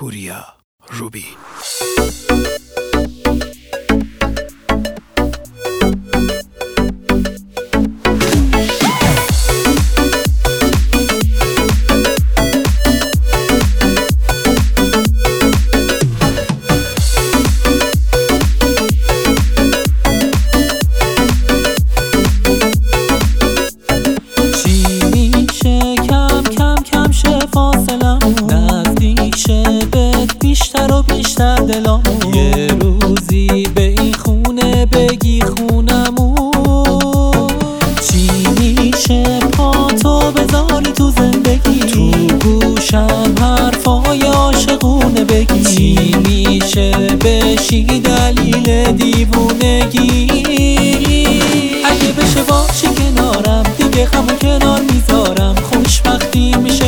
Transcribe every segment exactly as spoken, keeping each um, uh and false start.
پوریا روبین. بیشتر و بیشتر دلامون یه روزی به این خونه بگی خونمون. چی میشه پا تو بذاری تو زندگی، تو گوشم حرفای عاشقونه بگی. چی میشه بشی دلیل دیوونگی، اگه بشه باشی کنارم دیگه غمو کنار میذارم، خوشبختی میشه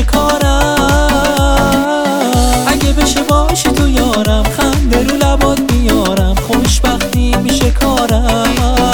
کارم. اگه بشه باشی تو یارم خنده رو لبات میارم، خوشبختی میشه کارم.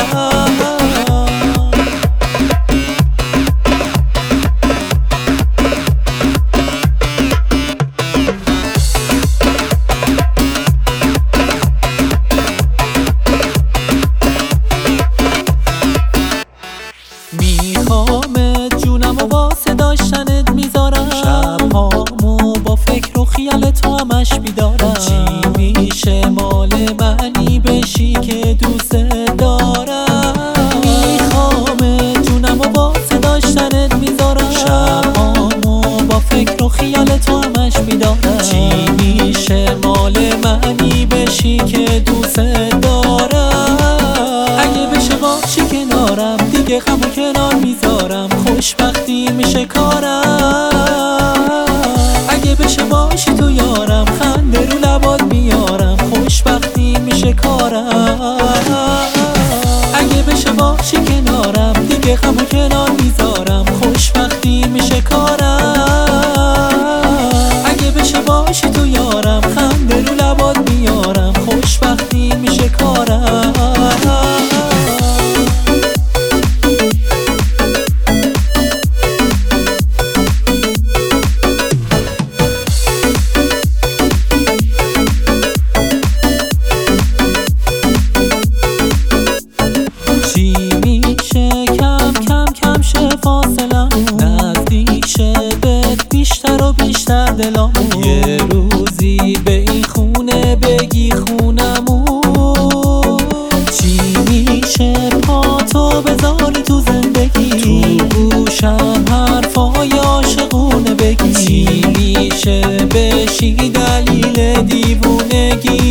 میخوامت جونم و واسه داشتنت میذارم، شبهامو با فکر و خیال تو همش بیدارم. چی میشه مال منی بشی که دوست دارم. میخوامت جونم و واسه داشتنت میذارم، شبهامو با فکر و خیال تو همش بیدارم. چی میشه مال منی بشی که دوست دارم. اگه بشه باشی کنارم دیگه غمو کنار میذارم، خوشبختی میشه کارم. اگه بشه باشی تو یارم خنده رو لبات میارم، خوشبختی میشه کارم. اگه بشه باشی کنارم دیگه غمو کنار میذارم، خوشبختی میشه کارم. اگه بشه باشی تو یارم خنده رو لبات میارم، خوشبختی میشه کارم. چی میشه کم کم کم شه فاصلمون، نزدیک شه بهت بیشتر و بیشتر دلامون. یه روزی به این خونه بگی خونمون. چی میشه پا تو بذاری تو زندگی، تو گوشم حرفای عاشقونه بگی. چی میشه بشی دلیل دیوونگی،